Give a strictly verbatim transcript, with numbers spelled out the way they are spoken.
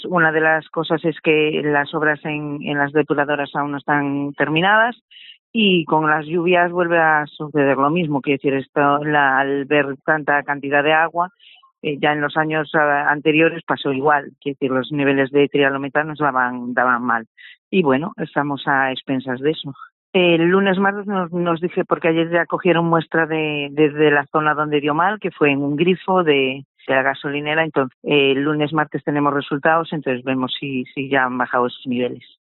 Una de las cosas es que las obras en, en las depuradoras aún no están terminadas y con las lluvias vuelve a suceder lo mismo. Quiere decir, esto, la, al ver tanta cantidad de agua, eh, ya en los años uh, anteriores pasó igual. Quiere decir, los niveles de trialometano daban, daban mal. Y bueno, estamos a expensas de eso. El lunes martes nos, nos dije, porque ayer ya cogieron muestra de, de, de la zona donde dio mal, que fue en un grifo de, de la gasolinera. Entonces, eh, el lunes martes tenemos resultados, entonces vemos si, si ya han bajado esos niveles.